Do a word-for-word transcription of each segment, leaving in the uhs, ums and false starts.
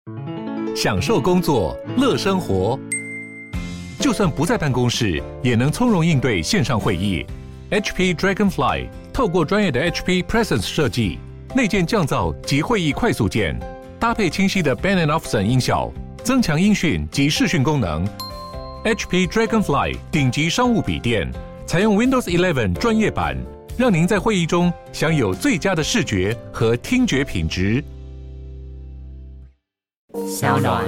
享受工作，乐生活。就算不在办公室，也能从容应对线上会议。H P Dragonfly 透过专业的 H P Presence 设计，内建降噪及会议快速键，搭配清晰的 Bang and Olufsen 音效，增强音讯及视讯功能。H P Dragonfly 顶级商务笔电，采用 Windows 十一专业版，让您在会议中享有最佳的视觉和听觉品质。 小暖。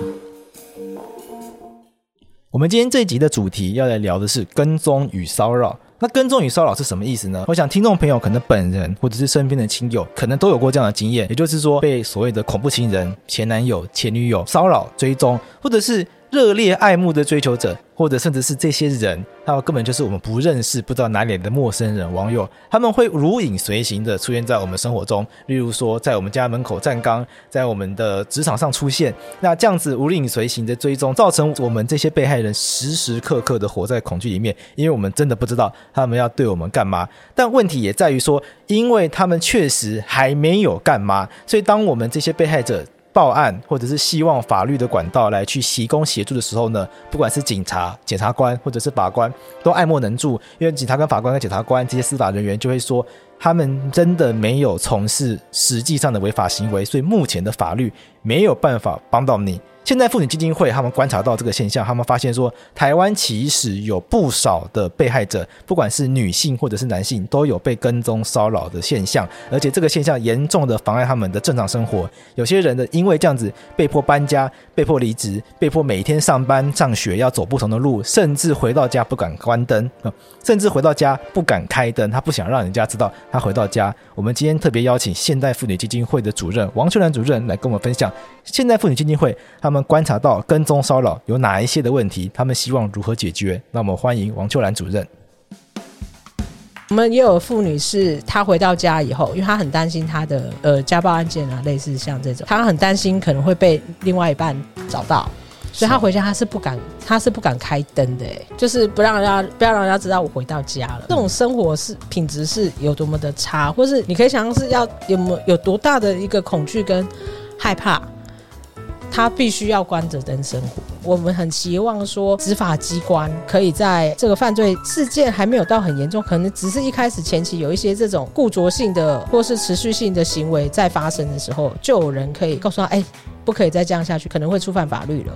我们今天这一集的主题要来聊的是跟踪与骚扰。那跟踪与骚扰是什么意思呢？我想听众朋友可能本人或者是身边的亲友可能都有过这样的经验，也就是说被所谓的恐怖情人、前男友、前女友骚扰追踪，或者是热烈爱慕的追求者，或者甚至是这些人他们根本就是我们不认识不知道哪里来的陌生人网友，他们会如影随形的出现在我们生活中，例如说在我们家门口站岗，在我们的职场上出现。那这样子如影随形的追踪，造成我们这些被害人时时刻刻的活在恐惧里面，因为我们真的不知道他们要对我们干嘛。但问题也在于说，因为他们确实还没有干嘛，所以当我们这些被害者报案或者是希望法律的管道来去提供协助的时候呢，不管是警察、检察官或者是法官都爱莫能助，因为警察跟法官跟检察官这些司法人员就会说他们真的没有从事实际上的违法行为，所以目前的法律没有办法帮到你。现在妇女基金会他们观察到这个现象，他们发现说台湾其实有不少的被害者，不管是女性或者是男性，都有被跟踪骚扰的现象，而且这个现象严重的妨碍他们的正常生活。有些人的因为这样子被迫搬家、被迫离职、被迫每天上班上学要走不同的路，甚至回到家不敢关灯，甚至回到家不敢开灯，他不想让人家知道他回到家。我们今天特别邀请现代妇女基金会的主任王秋兰主任来跟我们分享现代妇女基金会他们观察到跟踪骚扰有哪一些的问题，他们希望如何解决。那我们欢迎王秋兰主任。 我们也有妇女是她回到家以后，因为她很担心她的呃家暴案件啊，类似像这种，她很担心可能会被另外一半找到，所以她回家她是不敢，她是不敢开灯的，就是不让人家不要让人家知道我回到家了。这种生活是品质是有多么的差，或是你可以想象是要有没有有多大的一个恐惧跟害怕。他必须要关着灯生活。我们很希望说执法机关可以在这个犯罪事件还没有到很严重，可能只是一开始前期有一些这种固着性的或是持续性的行为在发生的时候，就有人可以告诉他，哎，不可以再这样下去，可能会触犯法律了。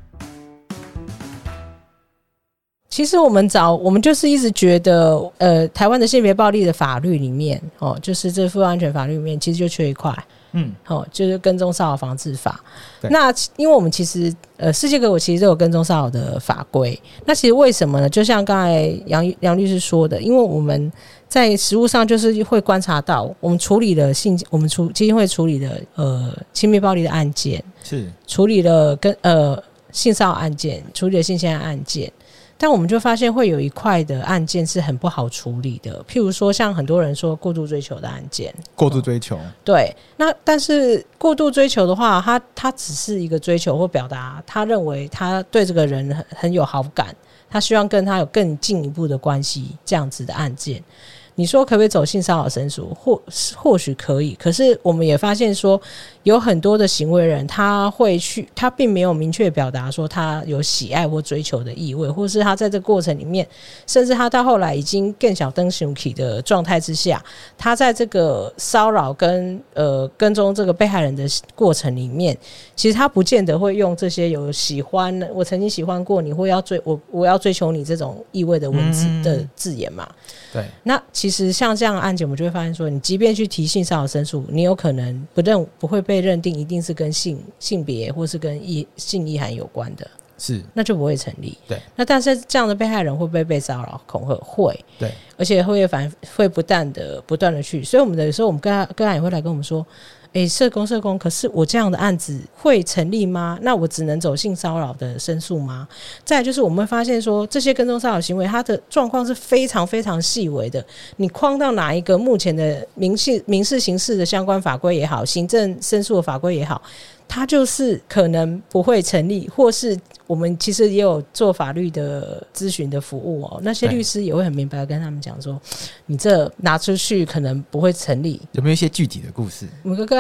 其实我们早我们就是一直觉得呃，台湾的性别暴力的法律里面哦，就是这妇幼安全法律里面其实就缺一块，嗯，哦，就是跟踪骚扰防治法。那因为我们其实呃，世界各国其实都有跟踪骚扰的法规。那其实为什么呢？就像刚才杨杨律师说的，因为我们在实务上就是会观察到，我们处理了性，我们处基金会处理的呃性别暴力的案件，是处理了跟呃性骚扰案件，处理了性侵害案件。但我们就发现会有一块的案件是很不好处理的，譬如说像很多人说过度追求的案件。 过度追求、嗯、 对，那但是过度追求的话，他他只是一个追求或表达他认为他对这个人 很, 很有好感，他希望跟他有更进一步的关系，这样子的案件，你说可不可以走性骚扰申诉？或或许可以，可是我们也发现说有很多的行为人他会去，他并没有明确表达说他有喜爱或追求的意味，或是他在这个过程里面，甚至他到后来已经更小灯熊起的状态之下，他在这个骚扰跟呃跟踪这个被害人的过程里面，其实他不见得会用这些有喜欢我曾经喜欢过你或要追我我要追求你这种意味的文字的字眼嘛。对，那其实像这样的案件，我们就会发现说，你即便去提性骚扰申诉，你有可能不认不会被认定一定是跟性性别或是跟意性意涵有关的，是那就不会成立。对，那但是这样的被害人会不会被骚扰恐吓？会，对，而且会反会不断的不断的去，所以我们的有时候我们个案个案也会来跟我们说。欸，社工社工，可是我这样的案子会成立吗？那我只能走性骚扰的申诉吗？再来就是我们会发现说，这些跟踪骚扰行为它的状况是非常非常细微的，你框到哪一个目前的民事民事刑事的相关法规也好，行政申诉的法规也好，它就是可能不会成立，或是我们其实也有做法律的咨询的服务哦，那些律师也会很明白跟他们讲说，你这拿出去可能不会成立。有没有一些具体的故事？我们个个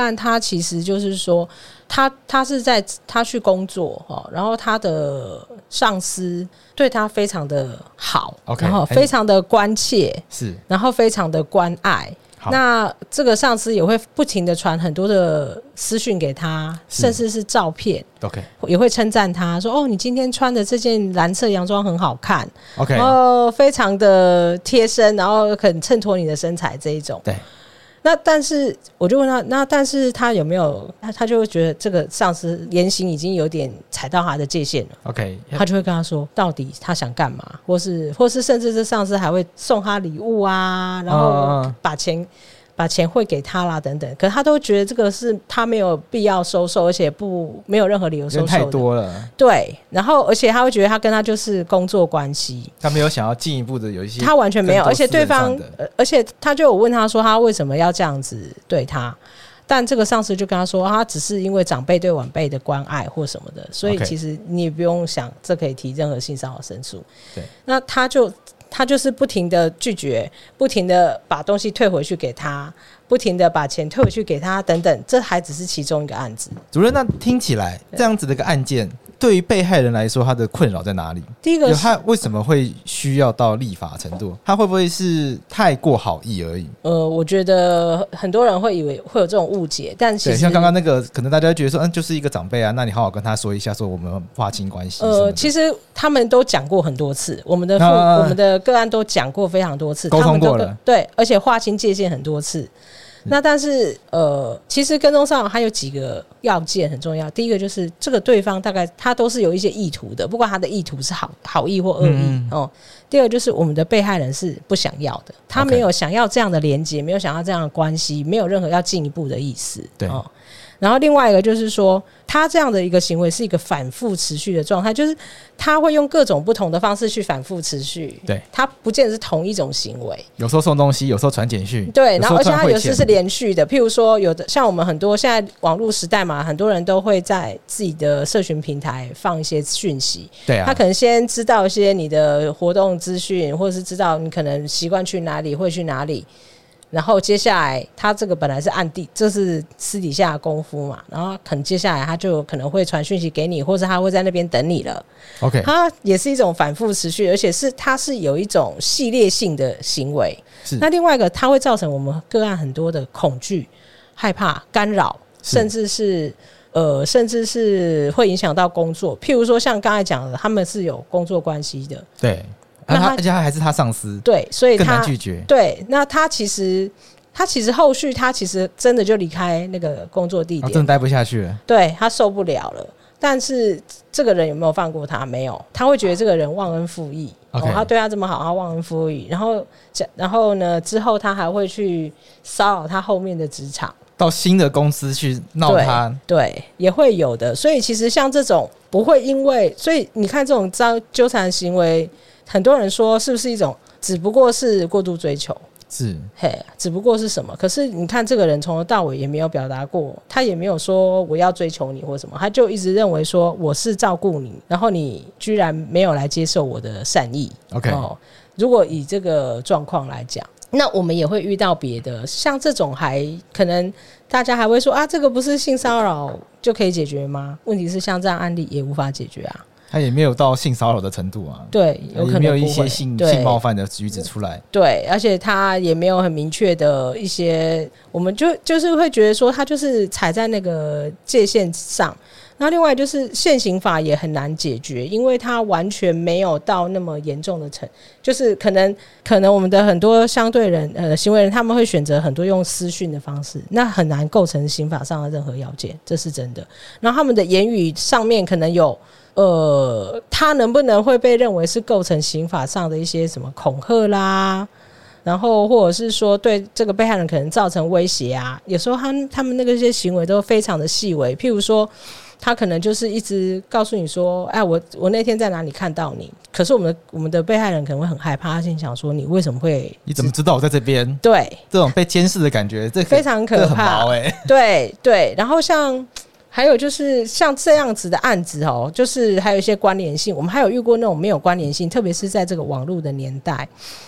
案他其实就是说他他是在他去工作、哦、然后他的上司对他非常的好、 okay, 然后非常的关切，是，然后非常的关爱。那这个上司也会不停的传很多的私讯给他，甚至是照片 ，OK， 也会称赞他说：“哦，你今天穿的这件蓝色洋装很好看 ，OK， 然后非常的贴身，然后很衬托你的身材这一种。”对。那但是我就问他，那但是他有没有？他他就会觉得这个上司言行已经有点踩到他的界限了。OK， 他就会跟他说，到底他想干嘛，或是或是甚至这上司还会送他礼物啊，然后把钱。嗯把钱汇给他啦等等，可是他都觉得这个是他没有必要收受，而且不没有任何理由收受的，太多了。对，然后而且他会觉得他跟他就是工作关系， 他没有想要进一步的有一些， 他完全没有，而且对方，而且他就有问他说他为什么要这样子对他，但这个上司就跟他说，他只是因为长辈对晚辈的关爱或什么的，所以其实你也不用想这可以提任何性骚扰申诉。对，那他就。他就是不停的拒绝，不停的把东西退回去给他，不停的把钱退回去给他等等，这还只是其中一个案子。 主任，那听起来这样子的一个案件对于被害人来说他的困扰在哪里？ 第一个是他为什么会需要到立法程度？他会不会是太过好意而已？ 呃，我觉得很多人会以为会有这种误解，但其实像刚刚那个可能大家觉得说嗯就是一个长辈啊，那你好好跟他说一下说我们划清关系。 呃，其实他们都讲过很多次，我们的父、啊、我们的个案都讲过非常多次， 沟通过了， 对，而且划清界限很多次。那但是呃，其实跟踪骚扰还有几个要件很重要。第一个就是这个对方大概他都是有一些意图的，不管他的意图是好好意或恶意、嗯、哦。第二个就是我们的被害人是不想要的，他没有想要这样的连结，没有想要这样的关系，没有任何要进一步的意思。对。哦，然后另外一个就是说他这样的一个行为是一个反复持续的状态，就是他会用各种不同的方式去反复持续，对，他不见得是同一种行为， 有时候送东西，有时候传简讯， 对，然后而且他有时是连续的，譬如说有的像我们很多现在网络时代嘛，很多人都会在自己的社群平台放一些讯息，对啊，他可能先知道一些你的活动资讯，或者是知道你可能习惯去哪里会去哪里，然后接下来他这个本来是暗地，这是私底下的功夫嘛，然后可能接下来他就可能会传讯息给你，或者他会在那边等你了。OK， 他也是一种反复持续，而且是他是有一种系列性的行为。那另外一个，它会造成我们个案很多的恐惧、害怕、干扰，甚至是呃，甚至是会影响到工作。譬如说，像刚才讲的，他们是有工作关系的， 对。那他而且他还是他上司， 对，所以他更难拒绝。对， 那他其实他其实后续他其实真的就离开那个工作地点， 哦、真的待不下去了， 对，他受不了了。但是这个人有没有放过他？没有，他会觉得这个人忘恩负义。Okay. 哦，他对他这么好，他忘恩负义。然后，然后呢？之后他还会去骚扰他后面的职场， 到新的公司去闹他， 对，对，也会有的。所以其实像这种不会因为，所以你看这种纠缠行为。很多人说是不是一种只不过是过度追求，是嘿，只不过是什么？可是你看这个人从头到尾也没有表达过，他也没有说我要追求你或什么，他就一直认为说我是照顾你，然后你居然没有来接受我的善意。OK，哦，如果以这个状况来讲，那我们也会遇到别的，像这种还可能大家还会说啊，这个不是性骚扰就可以解决吗？问题是像这样案例也无法解决啊。 他也没有到性骚扰的程度啊， 对，有可能也没有一些性性冒犯的举止出来， 对，而且他也没有很明确的一些，我们就就是会觉得说他就是踩在那个界限上。那另外就是现行法也很难解决，因为它完全没有到那么严重的程，就是可能可能我们的很多相对人呃行为人，他们会选择很多用私讯的方式，那很难构成刑法上的任何要件，这是真的。然后他们的言语上面可能有呃，他能不能会被认为是构成刑法上的一些什么恐吓啦？然后或者是说对这个被害人可能造成威胁啊？有时候他们他们那个些行为都非常的细微，譬如说。他可能就是一直告诉你说，哎，我我那天在哪里看到你？可是我们的我们的被害人可能会很害怕，他心想说，你为什么会？ 你怎么知道我在这边？ 对， 这种被监视的感觉，这非常可怕， 很毛欸。 对对，然后像还有就是像这样子的案子哦，就是还有一些关联性，我们还有遇过那种没有关联性，特别是在这个网络的年代。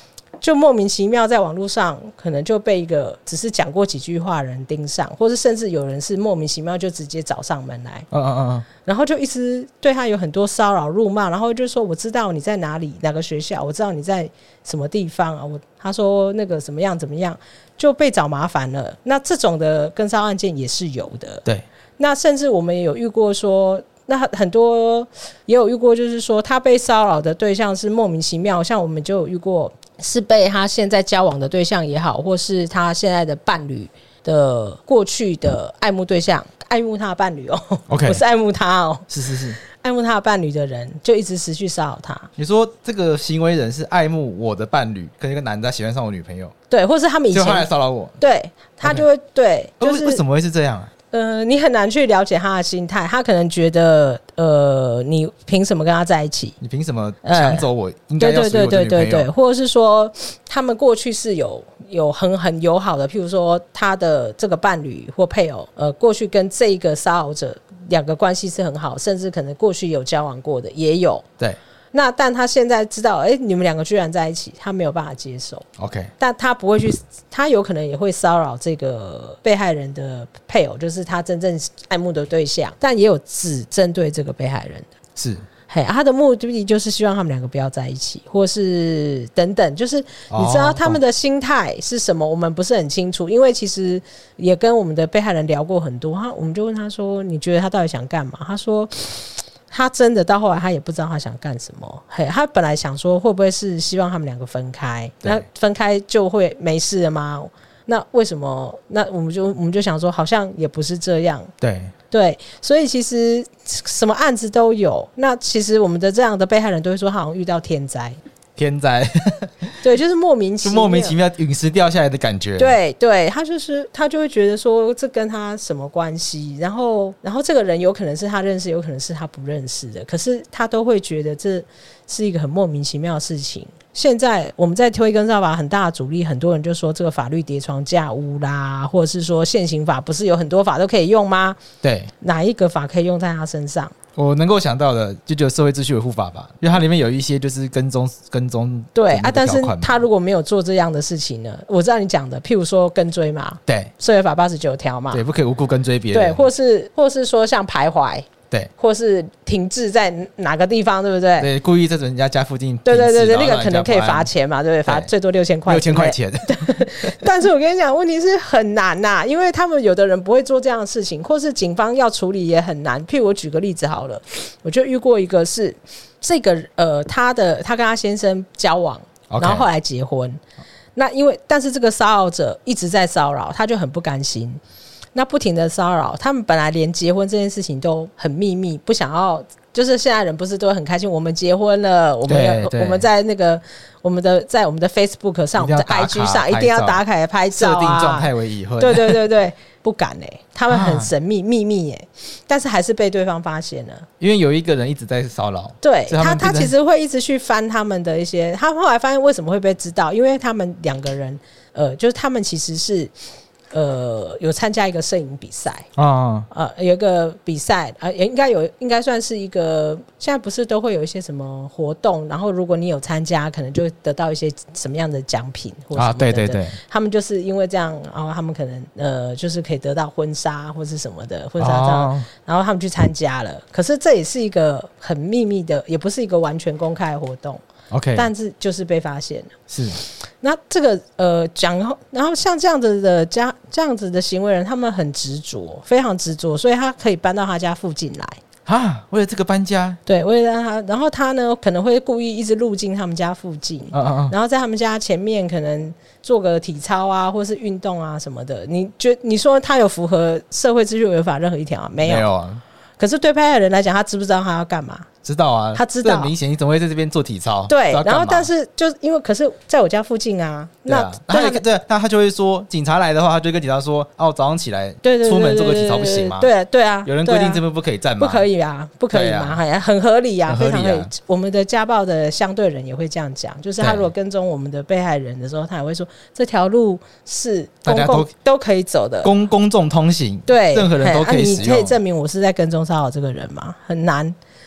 就莫名其妙在网络上可能就被一个只是讲过几句话的人盯上，或是甚至有人是莫名其妙就直接找上门来， 嗯嗯嗯， 然后就一直对他有很多骚扰辱骂，然后就说我知道你在哪里哪个学校，我知道你在什么地方啊，我他说那个怎么样怎么样，就被找麻烦了。那这种的跟骚案件也是有的， 对。 那甚至我们也有遇过说，那很多也有遇过，就是说他被骚扰的对象是莫名其妙，像我们就有遇过是被他现在交往的对象也好，或是他现在的伴侣的过去的爱慕对象，爱慕他的伴侣哦 ，OK， 不是爱慕他哦， 是是是， 爱慕他的伴侣的人就一直持续骚扰他。 你说这个行为人是爱慕我的伴侣，跟一个男的喜欢上我女朋友， 对，或是他们以前就他来骚扰我， 对他就会、okay. 对，就是、 为什么会是这样啊？ 呃，你很难去了解他的心态，他可能觉得，呃，你凭什么跟他在一起？ 你凭什么抢走我应该要属于我的女朋友？对对对对对， 或者是说，他们过去是有有很很友好的，譬如说他的这个伴侣或配偶，呃，过去跟这一个骚扰者两个关系是很好，甚至可能过去有交往过的也有。 对。 那但他现在知道，哎、欸，你们两个居然在一起，他没有办法接受。 OK， 但他不会去，他有可能也会骚扰这个被害人的配偶，就是他真正爱慕的对象，但也有只针对这个被害人的。 是， 嘿，他的目的就是希望他们两个不要在一起，或是等等，就是你知道他们的心态是什么，我们不是很清楚，因为其实也跟我们的被害人聊过很多，他我们就问他说，你觉得他到底想干嘛？他说。他真的到后来他也不知道他想干什么，嘿，他本来想说会不会是希望他们两个分开，那分开就会没事了吗？那为什么？那我们就我们就想说好像也不是这样， 对对，所以其实什么案子都有，那其实我们的这样的被害人都会说他好像遇到天灾。 天灾对，就是莫名其妙， 就莫名其妙陨石掉下来的感觉。 对对，他就是他就会觉得说这跟他什么关系，然后然后这个人有可能是他认识，有可能是他不认识的，可是他都会觉得这是一个很莫名其妙的事情。现在我们在推跟骚法很大的阻力，很多人就说这个法律叠床架屋啦，或者是说现行法不是有很多法都可以用吗？对，哪一个法可以用在他身上？ 我能够想到的就只有社会秩序维护法吧，因为它里面有一些就是跟踪跟踪对啊，但是他如果没有做这样的事情呢？我知道你讲的，譬如说跟追嘛， 对， 社会法八十九条嘛， 对，不可以无故跟追别人， 对，或是或是说像徘徊。 对， 或是停滞在哪个地方，对不对？ 对，故意在人家家附近， 对对对对，那个可能可以罚钱嘛，对不对？罚最多六千块， 六千块钱。 但是我跟你讲，问题是很难呐、啊，因为他们有的人不会做这样的事情，或是警方要处理也很难。譬如我举个例子好了，我就遇过一个是这个呃，他的他跟他先生交往， okay. 然后后来结婚。那因为但是这个骚扰者一直在骚扰，他就很不甘心。那不停的骚扰，他们本来连结婚这件事情都很秘密，不想要，就是现在人不是都很开心，我们结婚了，我们我们在那个我们的在我们的 Facebook 上，我们在 I G 上一定要打卡拍照啊， 设定状态为已婚， 对对对对，不敢哎、欸，他们很神秘、啊、秘密哎、欸，但是还是被对方发现了， 因为有一个人一直在骚扰， 对他他其实会一直去翻他们的一些，他后来发现为什么会被知道，因为他们两个人呃，就是他们其实是。呃，有参加一个摄影比赛啊，呃，有一个比赛啊，也应该有，应该算是一个。现在不是都会有一些什么活动，然后如果你有参加，可能就会得到一些什么样的奖品或什么的。啊，对对对，他们就是因为这样，然后他们可能呃，就是可以得到婚纱或是什么的婚纱照，哦，然后他们去参加了。可是这也是一个很秘密的，也不是一个完全公开的活动。OK， 但是就是被发现了。是，那这个呃讲，然后像这样子的家这样子的行为人，他们很执着，非常执着，所以他可以搬到他家附近来啊。为了这个搬家， 对，为了让他，然后他呢可能会故意一直路径他们家附近，啊啊啊然后在他们家前面可能做个体操啊，或是运动啊什么的。你觉你说他有符合社会秩序违法任何一条啊？没有，没有啊。可是对被害人来讲，他知不知道他要干嘛？知道啊，他知道，很明显，你怎么会在这边做体操？对，然后但是就因为可是在我家附近啊，那对啊，对，那他就会说，警察来的话，他就跟警察说，哦，早上起来出门做个体操不行吗？对对啊，有人规定这边不可以站吗？不可以啊，不可以嘛，很合理啊，非常合理。我们的家暴的相对人也会这样讲，就是他如果跟踪我们的被害人的时候，他也会说这条路是公共都可以走的，公公众通行，对，任何人都可以使用。你可以证明我是在跟踪骚扰这个人吗？很难。然后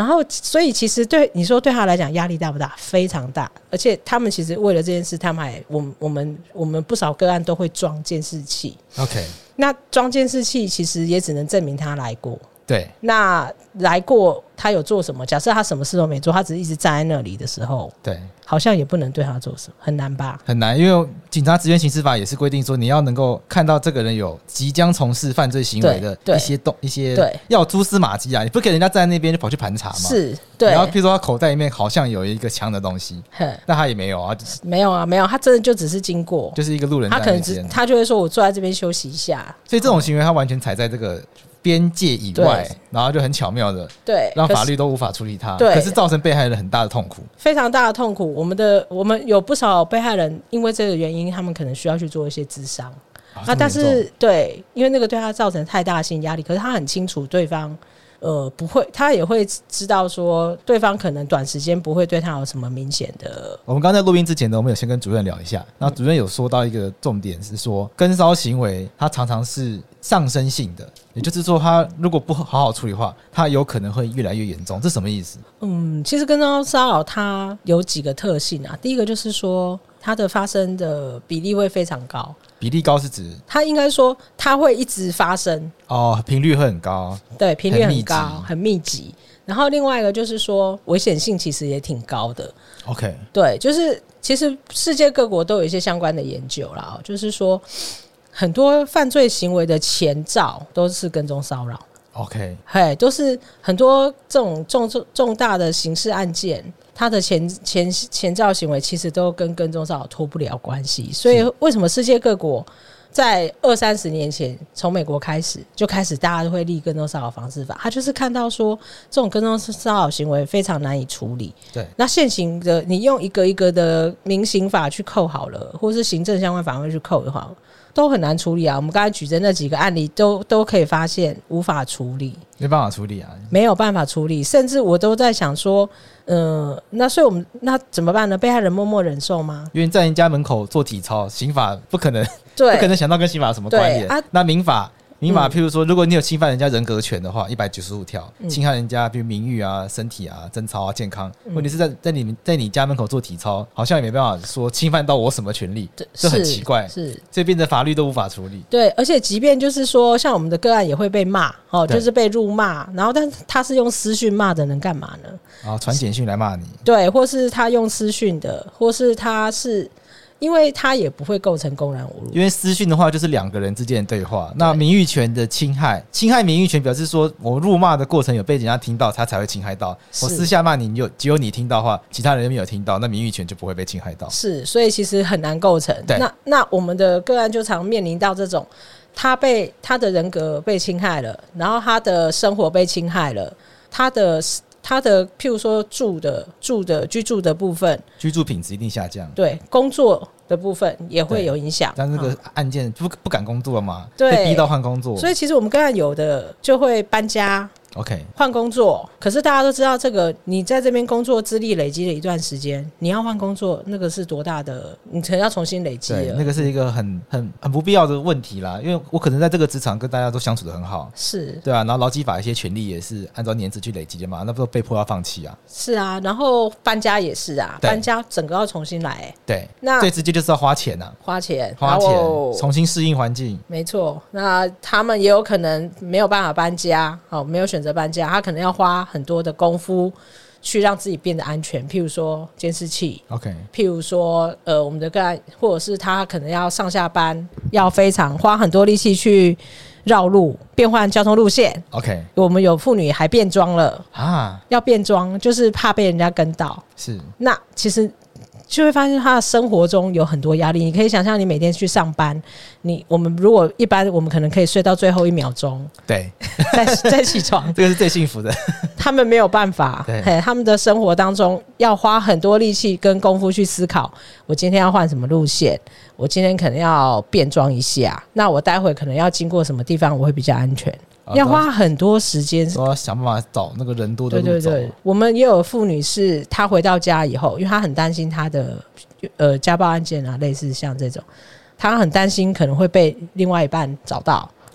后所以其实对你说对他来讲压力大不大？非常大，而且他们其实为了这件事，他们还我们我们我们不少个案都会装监视器。 OK， 那装监视器其实也只能证明他来过。 对， 那来过他有做什么？假设他什么事都没做，他只是一直站在那里的时候， 对， 好像也不能对他做什么，很难吧？ 很难，因为警察职权刑事法也是规定说，你要能够看到这个人有即将从事犯罪行为的一些动一些， 对， 要有蛛丝马迹啊，你不给人家站在那边就跑去盘查嘛。 是，对。 然后譬如说他口袋里面好像有一个枪的东西，但他也没有啊， 没有啊，没有，他真的就只是经过， 就是一个路人在那边，他可能只他就会说我坐在这边休息一下， 所以这种行为他完全踩在这个边界以外，然后就很巧妙的对让法律都无法处理它， 对， 可是造成被害人很大的痛苦， 非常大的痛苦。我们的我们有不少被害人因为这个原因，他们可能需要去做一些咨商、哦、啊，但是对，因为那个对他造成太大的心理压力，可是他很清楚对方呃不会，他也会知道说对方可能短时间不会对他有什么明显的。 我们刚才在录音之前呢，我们有先跟主任聊一下，然后主任有说到一个重点是说，跟骚行为它常常是上升性的，也就是说他如果不好好处理的话，他有可能会越来越严重，这什么意思？ 嗯，其实跟骚骚扰它有几个特性啊，第一个就是说它的发生的比例会非常高。 比例高是指它应该说它会一直发生哦，频率会很高， 对，频率很高，很密集。然后另外一个就是说危险性其实也挺高的。 OK， 对， 就是其实世界各国都有一些相关的研究啦，就是说很多犯罪行为的前兆都是跟踪骚扰。 OK， 嘿，都是很多这种重重大的刑事案件，它的前前前兆行为其实都跟跟踪骚扰脱不了关系。所以为什么世界各国在二三十年前从美国开始就开始大家都会立跟踪骚扰防治法，他就是看到说这种跟踪骚扰行为非常难以处理。 对， 那现行的你用一个一个的民刑法去扣好了，或是行政相关法规去扣的话，都很难处理啊。我们刚才举的那几个案例都都可以发现无法处理， 没办法处理啊， 没有办法处理。甚至我都在想说呃，那所以我们那怎么办呢？被害人默默忍受吗？ 因为在人家门口做体操，刑法不可能对， 不可能想到跟刑法有什么关联、啊、那民法民法譬如说如果你有侵犯人家人格权的话，一百九十五条侵害人家比如名誉啊、身体啊、贞操啊、健康，问题是在在你在你家门口做体操，好像也没办法说侵犯到我什么权利，这很奇怪，是所以变成法律都无法处理。 对，而且即便就是说像我们的个案也会被骂哦，就是被辱骂，然后但他是用私讯骂的，能干嘛呢？ 啊，传简讯来骂你， 对，或是他用私讯的，或是他是因为他也不会构成公然侮辱， 因为私讯的话就是两个人之间的对话，那名誉权的侵害，侵害名誉权表示说我辱骂的过程有被人家听到，他才会侵害到。我私下骂你，有只有你听到的话，其他人没有听到，那名誉权就不会被侵害到。 是，所以其实很难构成。那那我们的个案就常面临到这种，他被他的人格被侵害了，然后他的生活被侵害了，他的。他的譬如说住的住的居住的部分， 居住品质一定下降， 对，工作的部分也会有影响。 但这个案件不不敢工作了嘛，被逼到换工作， 所以其实我们个案有的就会搬家。 OK， 换工作，可是大家都知道，这个你在这边工作资历累积了一段时间，你要换工作，那个是多大的，你可能要重新累积了。 对，那个是一个很很很不必要的问题啦，因为我可能在这个职场跟大家都相处得很好， 是对啊，然后劳基法一些权利也是按照年资去累积的嘛，那不被迫要放弃啊。 是啊，然后搬家也是啊，搬家整个要重新来、欸。 对，那最直接就是要花钱啊， 花钱， 花钱，重新适应环境。 没错，那他们也有可能没有办法搬家，好，没有选择搬家，他可能要花很多的功夫去让自己变得安全，譬如说监视器 ，OK， 譬如说呃我们的个案，或者是他可能要上下班，要非常花很多力气去绕路，变换交通路线 ，OK， 我们有妇女还变装了啊，要变装就是怕被人家跟到， 是，那其实就会发现他的生活中有很多压力。你可以想象，你每天去上班，你我们如果一般，我们可能可以睡到最后一秒钟， 对， 再再起床， 这个是最幸福的。 他们没有办法，对，他们的生活当中要花很多力气跟功夫去思考，我今天要换什么路线，我今天可能要变装一下，那我待会可能要经过什么地方，我会比较安全。要花很多时间， 说要想办法找那个人多的路走。对对对， 我们也有妇女是她回到家以后，因为她很担心她的呃家暴案件啊，类似像这种，她很担心可能会被另外一半找到，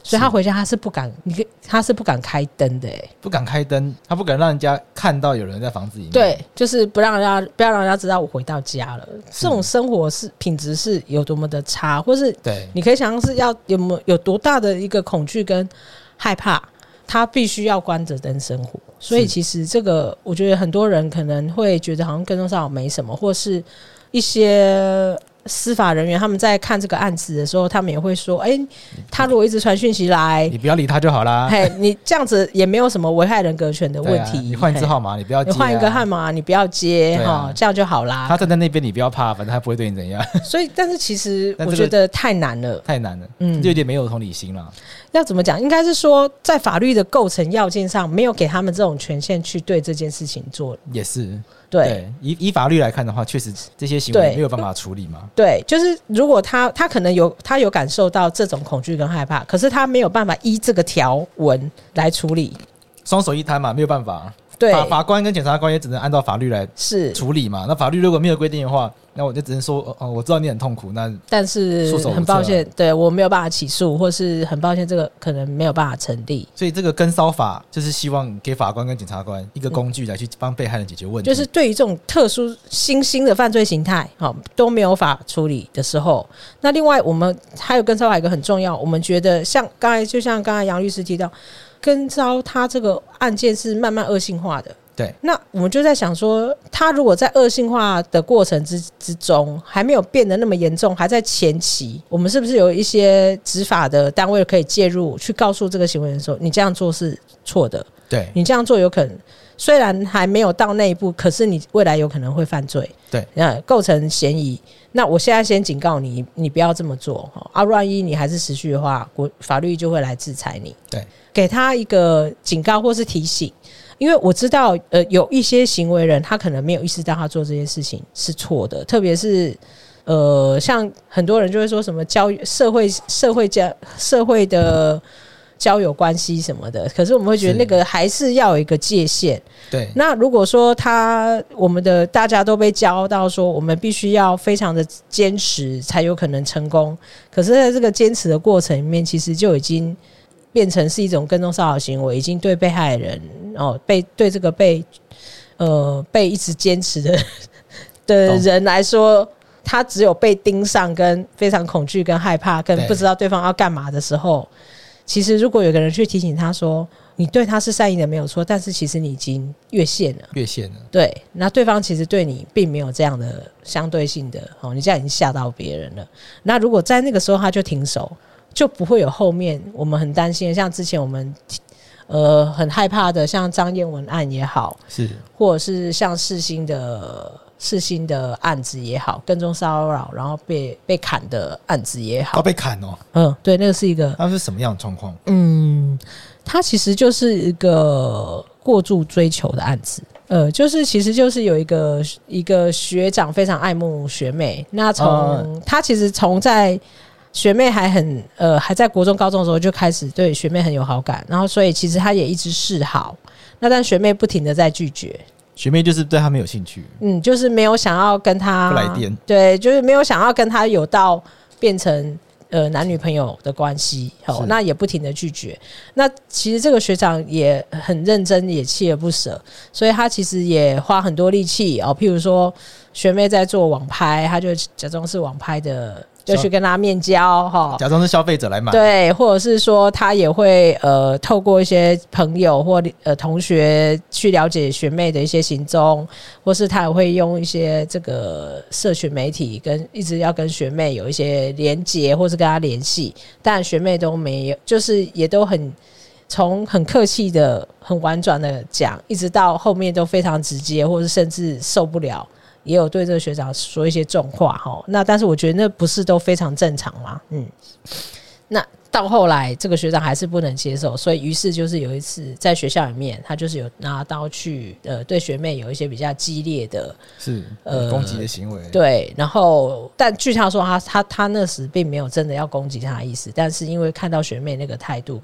所以他回家他是不敢，你他是不敢开灯的、欸， 不敢开灯，他不敢让人家看到有人在房子里面。 对，就是不让人家不要让人家知道我回到家了。这种生活是品质是有多么的差，或是对， 你可以想象是要有没有有多大的一个恐惧跟害怕，他必须要关着灯生活。所以其实这个，我觉得很多人可能会觉得好像跟踪骚扰没什么，或是一些司法人员他们在看这个案子的时候，他们也会说：“哎、欸，他如果一直传讯息来， 你不要理他就好啦。 嘿，你这样子也没有什么危害人格权的问题。啊、 你换一支号码，你不要接、啊； 你换一个号码，你不要接哈、啊，这样就好啦。 他站在那边，你不要怕，反正他不会对你怎样。 所以，但是其实我觉得太难了， 太难了，嗯，就有点没有同理心了。 要怎么讲？应该是说，在法律的构成要件上，没有给他们这种权限去对这件事情做。 也是。 对， 对，以以法律来看的话，确实这些行为没有办法处理嘛。 对，就是如果他他可能有他有感受到这种恐惧跟害怕，可是他没有办法依这个条文来处理， 双手一摊嘛，没有办法。 对， 法法官跟检察官也只能按照法律来是处理嘛。那法律如果没有规定的话，那我就只能说，哦，我知道你很痛苦，那但是很抱歉，对我没有办法起诉，或是很抱歉，这个可能没有办法成立。 所以这个跟骚法就是希望给法官跟检察官一个工具来去帮被害人解决问题。 就是对于这种特殊新兴的犯罪形态，哦，都没有法处理的时候，那另外我们还有跟骚法一个很重要，我们觉得像刚才就像刚才杨律师提到。跟骚他这个案件是慢慢恶性化的， 对。 那我们就在想说，他如果在恶性化的过程 之, 之中还没有变得那么严重，还在前期，我们是不是有一些执法的单位可以介入，去告诉这个行为人说，你这样做是错的， 对， 你这样做有可能虽然还没有到那一步，可是你未来有可能会犯罪， 对， 构成嫌疑。那我现在先警告你，你不要这么做啊！万一你还是持续的话，国法律就会来制裁你。 对， 给他一个警告或是提醒，因为我知道，呃，有一些行为人他可能没有意识到他做这件事情是错的，特别是呃，像很多人就会说什么交社会社会交社会的。交友关系什么的，可是我们会觉得那个还是要有一个界限。 对， 那如果说他我们的大家都被教到说我们必须要非常的坚持才有可能成功，可是在这个坚持的过程里面，其实就已经变成是一种跟踪骚扰行为，已经对被害人哦，被对这个被呃被一直坚持的的人来说。他只有被盯上跟非常恐惧跟害怕跟不知道对方要干嘛的时候，其实如果有个人去提醒他说你对他是善意的没有错，但是其实你已经越线了越线了， 对，那对方其实对你并没有这样的相对性的、哦、你这样已经吓到别人了。那如果在那个时候他就停手，就不会有后面我们很担心的，像之前我们呃很害怕的像张燕文案也好， 是或者是像世新的世新的案子也好，跟踪骚扰然后被被砍的案子也好， 要被砍哦。 嗯，对，那个是一个， 那是什么样的状况？ 嗯，它其实就是一个过度追求的案子。呃，就是其实就是有一个一个学长非常爱慕学妹，那从、呃、他其实从在学妹还很呃还在国中高中的时候就开始对学妹很有好感，然后所以其实他也一直示好，那但学妹不停的在拒绝。 学妹就是对他没有兴趣， 嗯，就是没有想要跟他不来电， 对，就是没有想要跟他有到变成呃男女朋友的关系，哦，那也不停的拒绝。那其实这个学长也很认真，也锲而不舍，所以他其实也花很多力气哦，譬如说学妹在做网拍，他就假装是网拍的。就去跟他面交哈， 假装是消费者来买， 对，或者是说他也会呃透过一些朋友或呃同学去了解学妹的一些行踪，或是他也会用一些这个社群媒体跟一直要跟学妹有一些连结，或是跟他联系，但学妹都没有，就是也都很从很客气的、很婉转的讲，一直到后面都非常直接，或是甚至受不了。也有对这个学长说一些重话，那但是我觉得那不是都非常正常嘛，嗯，那到后来这个学长还是不能接受，所以于是就是有一次在学校里面，他就是有拿刀去呃对学妹有一些比较激烈的是呃攻击的行为， 对，然后但据他说他他他那时并没有真的要攻击他的意思，但是因为看到学妹那个态度跟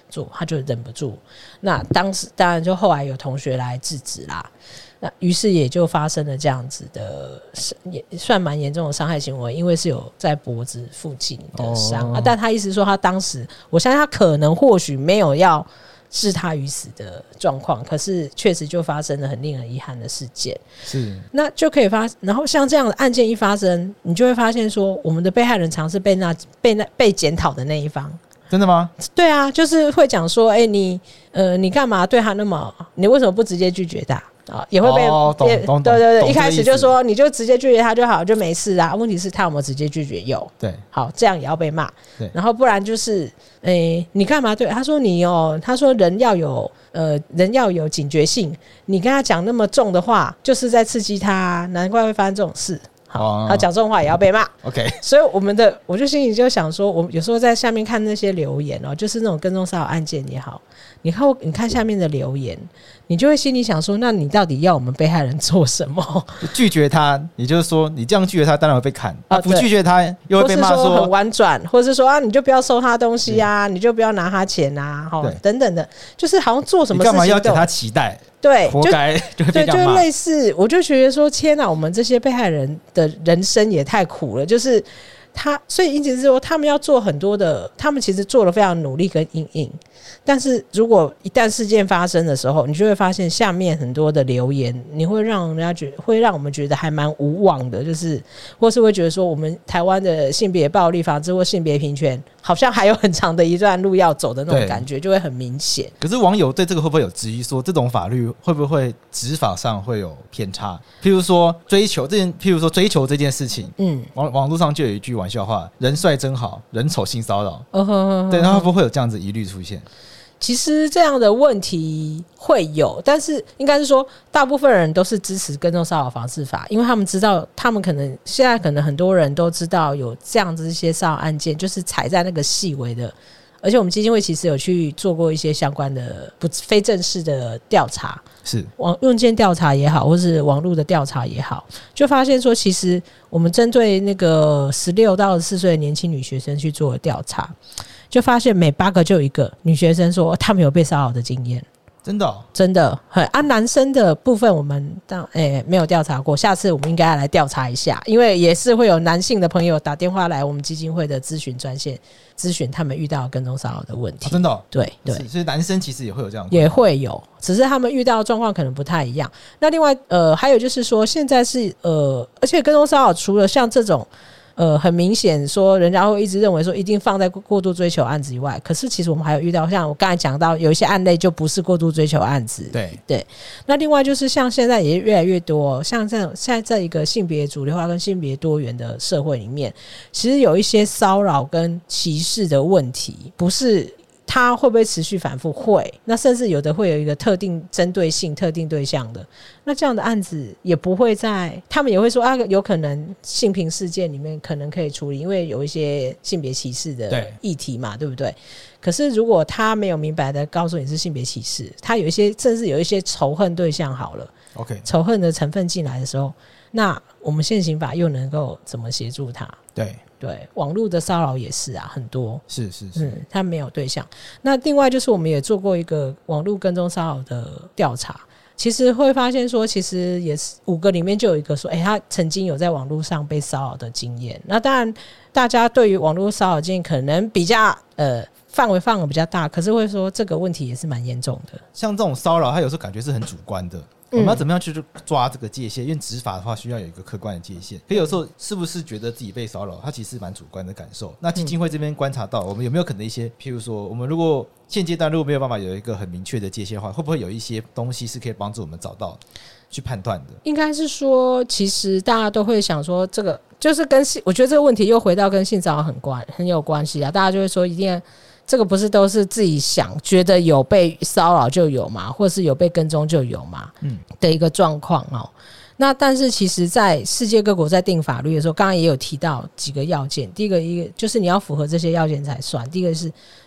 做，他就忍不住。那当时当然就后来有同学来制止啦，那于是也就发生了这样子的，也算蛮严重的伤害行为，因为是有在脖子附近的伤、哦啊、但他意思说他当时，我相信他可能或许没有要置他于死的状况，可是确实就发生了很令人遗憾的事件。 是， 那就可以发，然后像这样的案件一发生，你就会发现说，我们的被害人常是被那被那被检讨的那一方。 真的吗？ 对啊，就是会讲说，哎、欸，你呃，你干嘛对他那么，你为什么不直接拒绝他？啊，也会被、 哦、懂懂对对对，一开始就说你就直接拒绝他就好，就没事啊。问题是他有没有直接拒绝？有， 对， 好，这样也要被骂。 对， 然后不然就是，诶、欸，你干嘛对？他说你哦，他说人要有呃，人要有警觉性，你跟他讲那么重的话，就是在刺激他，难怪会发生这种事。好，他讲这种话也要被骂。OK， 所以我们的，我就心里就想说，我们有时候在下面看那些留言哦，就是那种跟踪骚扰案件也好，你看你看下面的留言，你就会心里想说，那你到底要我们被害人做什么？ 拒绝他，也就是说，你这样拒绝他，当然会被砍；啊、不拒绝他，又会被骂说， 或是说很婉转，或是说啊，你就不要收他东西啊，你就不要拿他钱啊，哦、等等的，就是好像做什么事情都， 你干嘛要给他期待？ 对， 活该，就会被对， 这样骂。 就类似，我就觉得说，天哪，我们这些被害人的人生也太苦了，就是他，所以因此是说，他们要做很多的，他们其实做了非常努力跟因应，但是如果一旦事件发生的时候，你就会发现下面很多的留言，你会让人家觉得，会让我们觉得还蛮无望的，就是或是会觉得说，我们台湾的性别暴力防治或性别平权，好像还有很长的一段路要走的那种感觉，就会很明显。 可是网友对这个会不会有质疑，说这种法律会不会执法上会有偏差？譬如说追求这件，譬如说追求这件事情，嗯，网网络上就有一句玩笑话：人帅真好，人丑性骚扰。哦、呵呵呵对，然后会不会有这样子疑虑出现？ 其实这样的问题会有，但是应该是说，大部分人都是支持跟踪骚扰防治法，因为他们知道，他们可能现在可能很多人都知道有这样子一些骚扰案件，就是踩在那个细微的，而且我们基金会其实有去做过一些相关的不非正式的调查， 是网用件调查也好，或是网络的调查也好，就发现说，其实我们针对那个十六到十四岁的年轻女学生去做调查。就发现每八个就有一个女学生说他们有被骚扰的经验， 真的、哦、 真的啊。男生的部分我们当、欸、没有调查过，下次我们应该要来调查一下，因为也是会有男性的朋友打电话来我们基金会的咨询专线咨询他们遇到跟踪骚扰的问题、 哦、真的、哦、 对对， 所以男生其实也会有这样的， 也会有，只是他们遇到的状况可能不太一样。那另外呃还有就是说现在是呃而且跟踪骚扰除了像这种呃，很明显说人家会一直认为说一定放在过度追求案子以外，可是其实我们还有遇到像我刚才讲到有一些案类就不是过度追求案子。 对对，那另外就是像现在也越来越多，像这种现在在一个性别主流化跟性别多元的社会里面，其实有一些骚扰跟歧视的问题，不是它会不会持续反复？会，那甚至有的会有一个特定针对性特定对象的，那这样的案子也不会在，他们也会说啊，有可能性平事件里面可能可以处理，因为有一些性别歧视的议题嘛， 对, 对不对？可是如果他没有明白的告诉你是性别歧视，他有一些甚至有一些仇恨对象好了 ，OK， 仇恨的成分进来的时候，那我们现行法又能够怎么协助他？ 对。 对，网络的骚扰也是啊，很多是是是， 嗯，他没有对象。那另外就是我们也做过一个网络跟踪骚扰的调查，其实会发现说，其实也是五个里面就有一个说，哎、欸，他曾经有在网络上被骚扰的经验。那当然，大家对于网络骚扰经验可能比较呃范围范围比较大，可是会说这个问题也是蛮严重的。 像这种骚扰，它有时候感觉是很主观的。我们要怎么样去抓这个界限？因为执法的话需要有一个客观的界限，可有时候是不是觉得自己被骚扰，它其实蛮主观的感受。那基金会这边观察到，我们有没有可能一些，譬如说，我们如果现阶段如果没有办法有一个很明确的界限的话，会不会有一些东西是可以帮助我们找到去判断的？ 应该是说，其实大家都会想说，这个就是跟性，我觉得这个问题又回到跟性骚扰很关很有关系啊。大家就会说，一定要。这个不是都是自己想觉得有被骚扰就有嘛，或是有被跟踪就有嘛的一个状况哦。那但是其实在世界各国在定法律的时候，刚刚也有提到几个要件，第一个一个就是你要符合这些要件才算，第一个是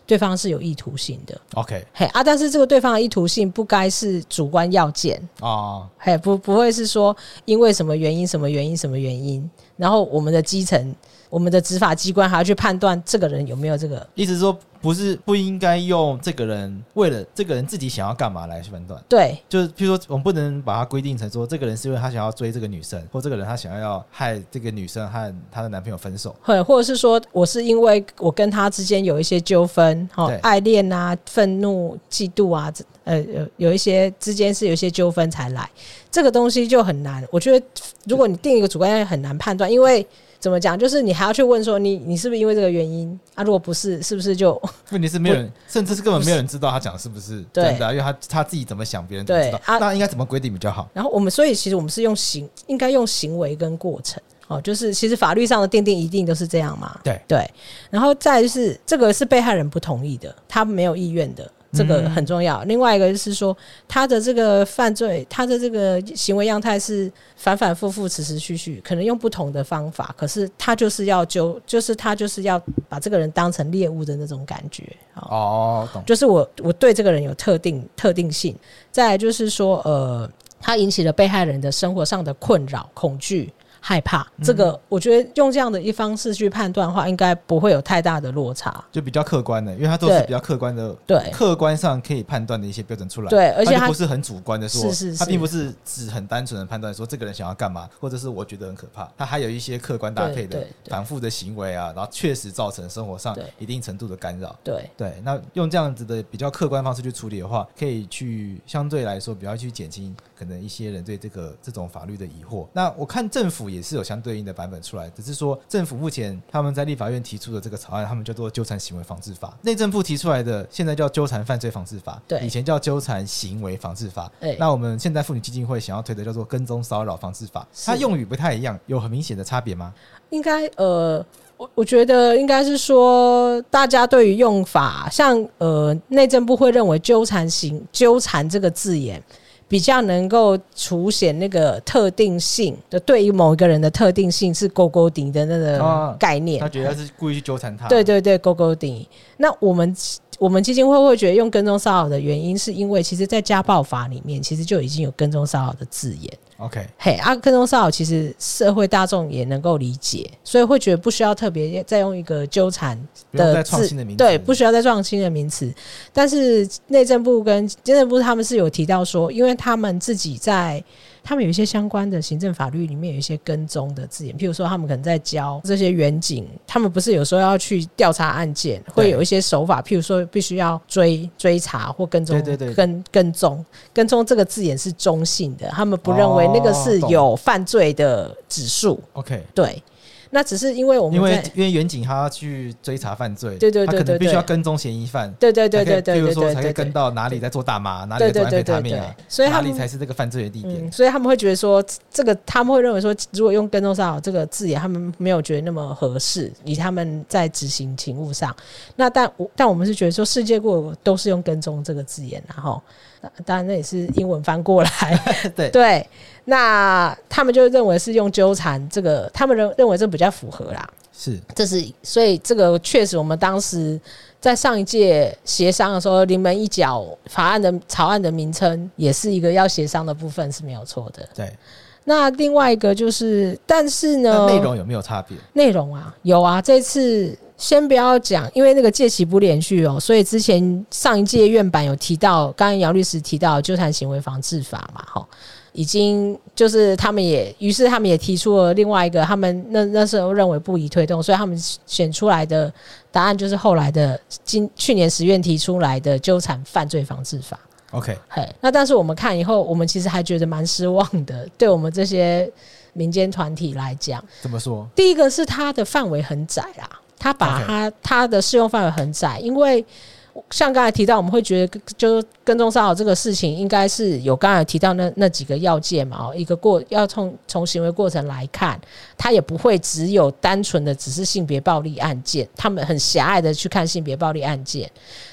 对方是有意图性的。 OK 嘿啊，但是这个对方的意图性不该是主观要件哦， 嘿，不不会是说因为什么原因什么原因什么原因，然后我们的基层我们的执法机关还要去判断这个人有没有这个， 意思是说不是不应该用这个人为了这个人自己想要干嘛来去判断。 对， 就是譬如说我们不能把它规定成说这个人是因为他想要追这个女生，或这个人他想要害这个女生和她的男朋友分手， 或或者是说我是因为我跟他之间有一些纠纷、哦、爱恋啊愤怒嫉妒啊呃有一些之间是有一些纠纷才来，这个东西就很难。我觉得如果你定一个主观很难判断，因为怎么讲，就是你还要去问说你你是不是因为这个原因啊？如果不是，是不是就问题是没有人，甚至是根本没有人知道他讲的是不是真的、啊，因为他他自己怎么想，别人怎么知道、啊、那应该怎么规定比较好？然后我们所以其实我们是用行，应该用行为跟过程。哦，就是其实法律上的定定一定都是这样嘛， 对对。然后再来就是这个是被害人不同意的，他没有意愿的，这个很重要、嗯、另外一个就是说他的这个犯罪他的这个行为样态是反反复复持持续续，可能用不同的方法，可是他就是要就就是他就是要把这个人当成猎物的那种感觉。 哦，懂， 就是我我对这个人有特定特定性。再来就是说呃，他引起了被害人的生活上的困扰恐惧害怕，这个我觉得用这样的一方式去判断的话，应该不会有太大的落差， 就比较客观的，因为它都是比较客观的，对，客观上可以判断的一些标准出来， 对，而且它不是很主观的说， 是是是， 它并不是只很单纯的判断说这个人想要干嘛，或者是我觉得很可怕，它还有一些客观搭配的反复的行为啊，然后确实造成生活上一定程度的干扰，对对，那用这样子的比较客观方式去处理的话，可以去相对来说比较去减轻可能一些人对这个这种法律的疑惑。那我看政府也是有相对应的版本出来，只是说政府目前他们在立法院提出的这个草案，他们叫做纠缠行为防治法，内政部提出来的现在叫纠缠犯罪防治法，对，以前叫纠缠行为防治法，那我们现代妇女基金会想要推的叫做跟踪骚扰防治法，它用语不太一样，有很明显的差别吗？ 应该呃我我觉得应该是说，大家对于用法，像呃内政部会认为纠缠行纠缠这个字眼比较能够凸显那个特定性的，对于某一个人的特定性是勾勾顶的那个概念、哦、 他觉得是故意去纠缠他， 对对对，勾勾顶。那我们我们基金会会觉得用跟踪骚扰的原因是因为其实在家暴法里面其实就已经有跟踪骚扰的字眼， OK， 嘿啊，跟踪骚扰其实社会大众也能够理解，所以会觉得不需要特别再用一个纠缠的字，对，不需要再创新的名词。但是内政部跟内政部他们是有提到说，因为他们自己在他们有一些相关的行政法律里面有一些跟踪的字眼，譬如说他们可能在教这些员警，他们不是有时候要去调查案件，会有一些手法，譬如说必须要追追查或跟踪，对对对，跟跟踪跟踪这个字眼是中性的，他们不认为那个是有犯罪的指数、哦、OK， 对。那只是因为我们因为因为员警他要去追查犯罪， 对对对对对， 他可能必须要跟踪嫌疑犯， 对对对对对对， 比如说才可以跟到哪里在做大麻，哪里在做安非他命啊，所以哪里才是这个犯罪的地点、 嗯。所以他们会觉得说，这个他们会认为说，如果用跟踪骚扰这个字眼，他们没有觉得那么合适，以他们在执行勤务上。那但但我们是觉得说，世界各国都是用跟踪这个字眼，然后当然那也是英文翻过来，对对。那他们就认为是用纠缠这个，他们认认为这比较符合啦。 是， 这是所以这个确实我们当时在上一届协商的时候，临门一脚，法案的草案的名称也是一个要协商的部分是没有错的。 对。 那另外一个就是，但是呢， 内容有没有差别？ 内容啊，有啊。这次先不要讲，因为那个届期不连续哦，所以之前上一届院版有提到，刚刚姚律师提到纠缠行为防治法嘛，哈。已经就是他们也，于是他们也提出了另外一个，他们那那时候认为不宜推动，所以他们选出来的答案就是后来的今去年十月提出来的纠缠犯罪防治法。 OK， 那但是我们看以后，我们其实还觉得蛮失望的，对我们这些民间团体来讲。 怎么说？ 第一个是它的范围很窄啦，它把它、okay. 它的适用范围很窄，因为像刚才提到，我们会觉得就跟踪骚扰这个事情应该是有刚才提到那那几个要件嘛，一个过要从从行为过程来看，它也不会只有单纯的只是性别暴力案件，他们很狭隘的去看性别暴力案件。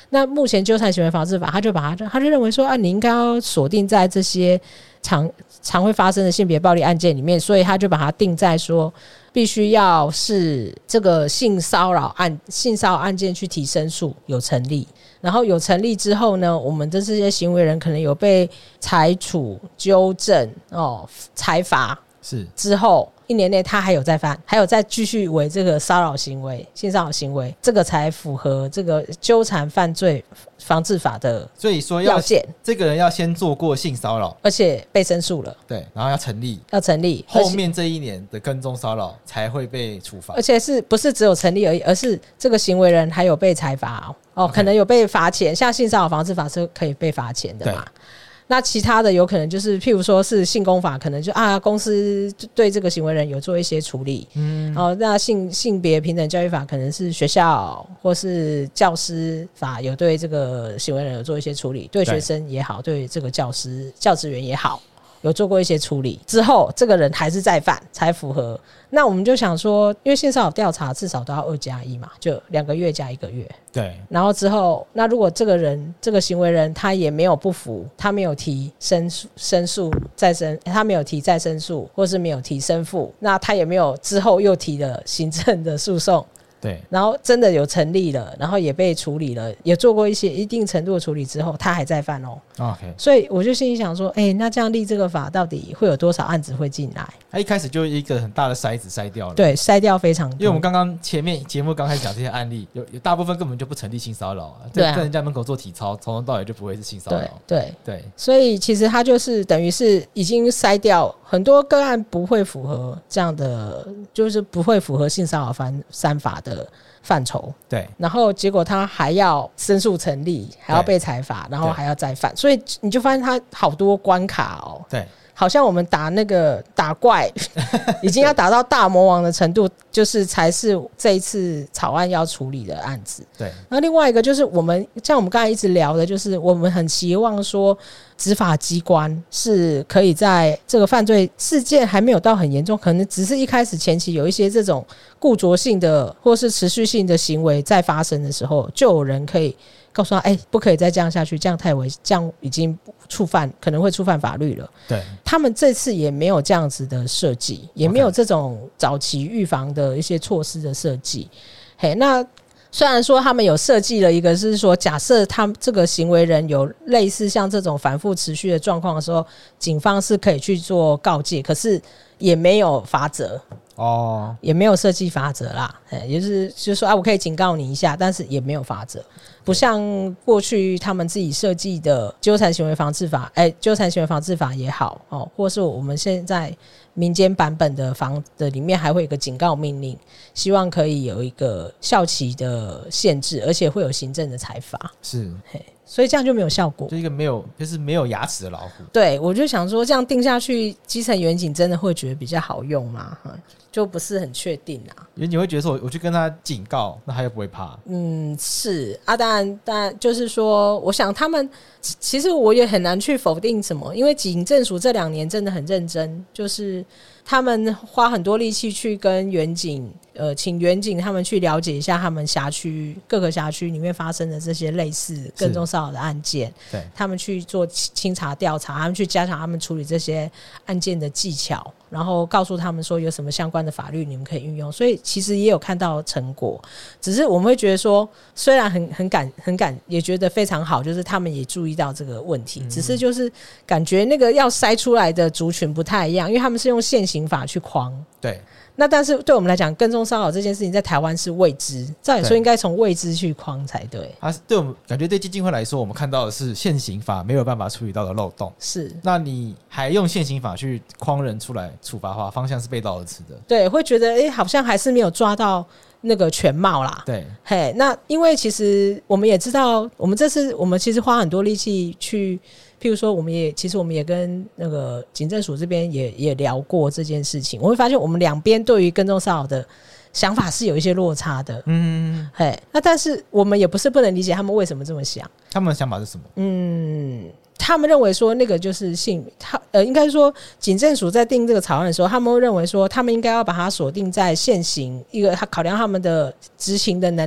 那目前纠缠行为防治法，他就把他他就认为说啊，你应该要锁定在这些常常会发生的性别暴力案件里面，所以他就把它定在说，必须要是这个性骚扰案性骚扰案件去提申诉有成立，然后有成立之后呢，我们的这些行为人可能有被裁处、纠正、哦裁罚， 是之后一年内他还有再犯，还有再继续为这个骚扰行为、性骚扰行为，这个才符合这个纠缠犯罪防治法的所以说要要件。 这个人要先做过性骚扰， 而且被申诉了， 对，然后要成立， 要成立， 后面这一年的跟踪骚扰才会被处罚， 而且是不是只有成立而已，而是这个行为人还有被裁罚哦，哦 Okay. 可能有被罚钱，像性骚扰防治法是可以被罚钱的嘛。那其他的有可能就是譬如说是性工法，可能就啊公司对这个行为人有做一些处理，嗯，哦，那性性别平等教育法可能是学校或是教师法有对这个行为人有做一些处理，对学生也好，对这个教师教职员也好，有做过一些处理之后，这个人还是再犯才符合。那我们就想说，因为性骚扰调查至少都要二加一嘛，就两个月加一个月。 对。 然后之后，那如果这个人这个行为人他也没有不服，他没有提申诉、申诉再申，他没有提再申诉，或是没有提申复，那他也没有之后又提了行政的诉讼。 对， 然后真的有成立了，然后也被处理了，也做过一些一定程度的处理之后，他还在犯哦。 OK， 所以我就心里想说，哎、欸，那这样立这个法，到底会有多少案子会进来？ 他一开始就一个很大的筛子筛掉了， 对，筛掉非常多。 因为我们刚刚前面节目刚开始讲这些案例，有有大部分根本就不成立性骚扰啊， 对啊， 在人家门口做体操，从头到尾就不会是性骚扰。 对对对， 所以其实他就是等于是已经筛掉很多个案，不会符合这样的，就是不会符合性骚扰犯三法的范畴， 对， 然后结果他还要申诉成立，还要被裁罚，然后还要再犯，所以你就发现他好多关卡哦。 对， 好像我们打那个打怪已经要打到大魔王的程度，就是才是这一次草案要处理的案子。 对， 那另外一个就是我们像我们刚才一直聊的，就是我们很期望说执法机关是可以在这个犯罪事件还没有到很严重，可能只是一开始前期有一些这种固着性的或是持续性的行为在发生的时候，就有人可以告诉他，哎、欸，不可以再这样下去，这样太危，这样已经触犯，可能会触犯法律了。 对， 他们这次也没有这样子的设计，也没有这种早期预防的一些措施的设计。嘿，那虽然说他们有设计了一个是说，假设他这个行为人有类似像这种反复持续的状况的时候，警方是可以去做告诫，可是也没有罚则。哦，也没有设计罚则啦，也就是就是说啊，我可以警告你一下，但是也没有罚则，不像过去他们自己设计的纠缠行为防治法，哎，纠缠行为防治法也好哦，或是我们现在民间版本的防的里面还会有一个警告命令，希望可以有一个效期的限制，而且会有行政的裁罚， 是， 嘿，所以这样就没有效果， 就一个没有就是没有牙齿的老虎。 对，我就想说这样定下去，基层员警真的会觉得比较好用吗？就不是很确定啊。 员警会觉得说，我去跟他警告，那他又不会怕。 嗯，是啊，当然，当然就是说，我想他们其实我也很难去否定什么，因为警政署这两年真的很认真，就是他们花很多力气去跟员警，呃，请员警他们去了解一下他们辖区各个辖区里面发生的这些类似跟踪骚扰的案件，对，他们去做清查调查，他们去加强他们处理这些案件的技巧，然后告诉他们说有什么相关的法律你们可以运用，所以其实也有看到成果，只是我们会觉得说，虽然很很感很感，也觉得非常好，就是他们也注意到这个问题，嗯、只是就是感觉那个要筛出来的族群不太一样，因为他们是用现行法去框， 对。 那但是对我们来讲，跟踪骚扰这件事情在台湾是未知，照理说应该从未知去框才对。啊， 对我们感觉对基金会来说，我们看到的是现行法没有办法处理到的漏洞。是，那你还用现行法去框人出来处罚的话，方向是背道而驰的。对，会觉得哎、欸，好像还是没有抓到那个全貌啦。对，嘿，那因为其实我们也知道，我们这次我们其实花很多力气去。譬如说我们也其实我们也跟那个警政署这边也也聊过这件事情，我会发现我们两边对于跟踪骚扰的想法是有一些落差的。嗯，嘿，那但是我们也不是不能理解他们为什么这么想。他们的想法是什么？嗯，他们认为说那个就是性，他呃，应该说警政署在定这个草案的时候，他们会认为说他们应该要把它锁定在现行一个，他考量他们的执行的能量。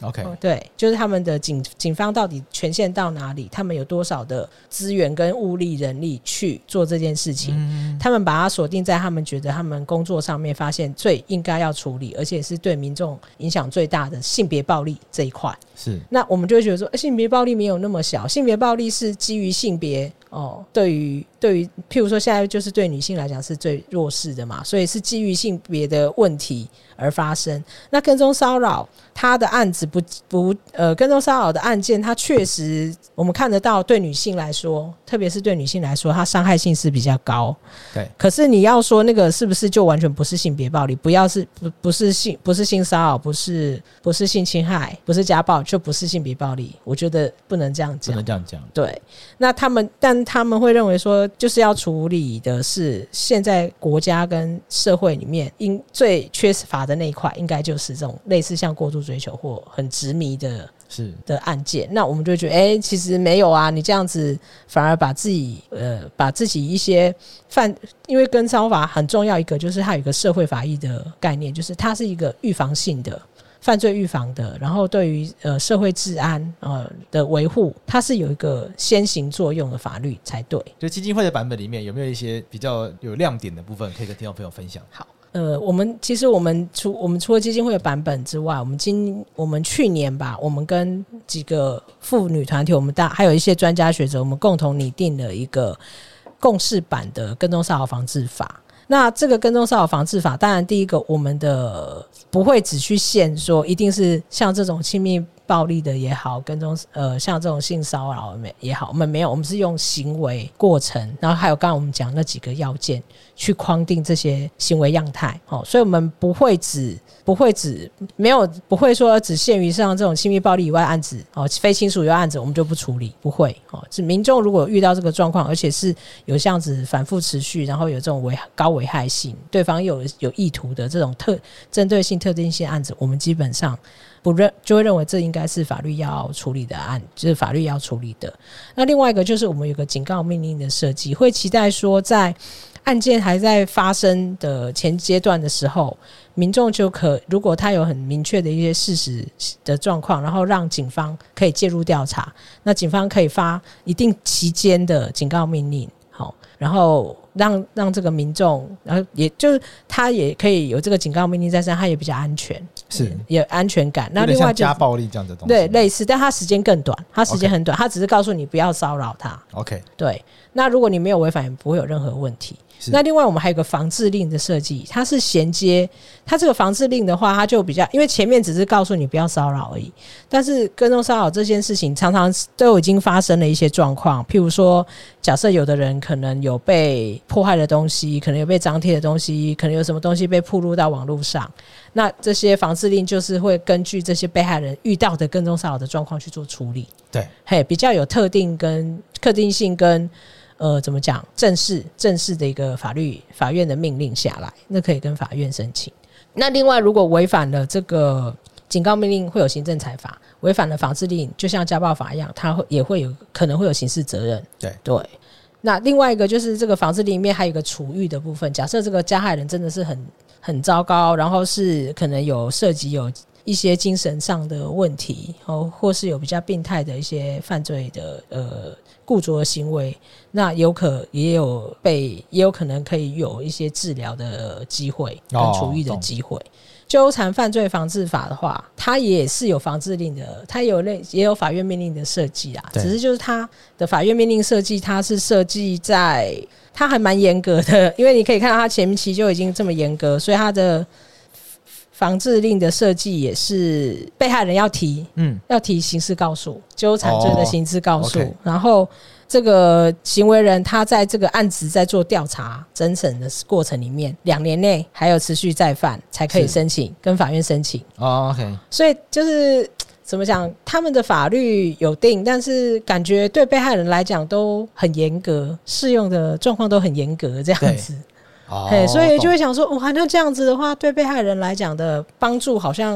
OK，、 哦、对，就是他们的警警方到底权限到哪里，他们有多少的资源跟物力人力去做这件事情、嗯、他们把它锁定在他们觉得他们工作上面发现最应该要处理而且是对民众影响最大的性别暴力这一块。 是， 那我们就会觉得说、欸、性别暴力没有那么小，性别暴力是基于性别哦，对于对于譬如说现在就是对女性来讲是最弱势的嘛，所以是基于性别的问题而发生。那跟踪骚扰他的案子不不呃跟踪骚扰的案件，它确实我们看得到对女性来说，特别是对女性来说，它伤害性是比较高。 对， 可是你要说那个是不是就完全不是性别暴力，不要是不不是性不是性骚扰，不是不是性侵害，不是家暴，就不是性别暴力，我觉得不能这样讲， 不能这样讲。 对，那他们但他们会认为说，就是要处理的是现在国家跟社会里面应最缺乏的那一块，应该就是这种类似像过度追求或很执迷的是的案件。那我们就觉得，哎、欸，其实没有啊，你这样子反而把自己呃把自己一些犯，因为跟骚法很重要一个就是它有一个社会法益的概念，就是它是一个预防性的。犯罪预防的，然后对于呃社会治安呃的维护，它是有一个先行作用的法律才对。 就基金会的版本里面有没有一些比较有亮点的部分可以跟听众朋友分享？ 好，呃，我们其实我们除我们除了基金会的版本之外，我们今我们去年吧，我们跟几个妇女团体，我们大还有一些专家学者，我们共同拟定了一个共识版的跟踪骚扰防治法。那这个跟踪骚扰防治法，当然第一个我们的不会只去限说一定是像这种亲密暴力的也好，跟踪呃像这种性骚扰也好，我们没有，我们是用行为过程，然后还有刚刚我们讲那几个要件去框定这些行为样态、哦、所以我们不会只不会只没有不会说只限于像这种亲密暴力以外案子、哦、非亲属以外案子我们就不处理，不会、哦、是民众如果遇到这个状况，而且是有这样子反复持续，然后有这种危高危害性，对方有有意图的这种特针对性特定性案子，我们基本上不认就会认为这应该是法律要处理的案，就是法律要处理的。那另外一个就是我们有个警告命令的设计，会期待说在案件还在发生的前阶段的时候，民众就可如果他有很明确的一些事实的状况，然后让警方可以介入调查，那警方可以发一定期间的警告命令，好，然后让让这个民众，然后也就是他也可以有这个警告命令在身，他也比较安全， 是也有安全感。那有点另外、就是、 像家暴力这样的东西， 对，类似，但他时间更短，他时间很短， okay. 他只是告诉你不要骚扰他。 OK， 对，那如果你没有违反，也不会有任何问题。那另外我们还有个防治令的设计，它是衔接，它这个防治令的话，它就比较，因为前面只是告诉你不要骚扰而已，但是跟踪骚扰这件事情常常都已经发生了一些状况，譬如说假设有的人可能有被迫害的东西，可能有被张贴的东西，可能有什么东西被曝露到网络上，那这些防治令就是会根据这些被害人遇到的跟踪骚扰的状况去做处理。 对， 嘿，比较有特定跟特定性跟呃，怎么讲？正式正式的一个法律法院的命令下来，那可以跟法院申请。那另外，如果违反了这个警告命令，会有行政裁罚；违反了防治令，就像家暴法一样，它也会有可能会有刑事责任。 对对。那另外一个就是这个防治令里面还有一个处遇的部分。假设这个加害人真的是很很糟糕，然后是可能有涉及有一些精神上的问题，哦，或是有比较病态的一些犯罪的呃固着的行为，那有可也有被也有可能可以有一些治疗的机会跟处遇的机会。纠缠犯罪防治法的话，它也是有防治令的，它有类也有法院命令的设计啦，只是就是它的法院命令设计，它是设计在它还蛮严格的，因为你可以看到它前期就已经这么严格，所以它的防治令的设计也是被害人要提，嗯，要提刑事告诉，纠缠罪的刑事告诉，哦 okay. 然后这个行为人他在这个案子在做调查侦审的过程里面，两年内还有持续再犯才可以申请跟法院申请。哦 ，OK。所以就是怎么讲，他们的法律有定，但是感觉对被害人来讲都很严格，适用的状况都很严格，这样子。哦，所以就会想说，哇，那这样子的话，对被害人来讲的帮助好像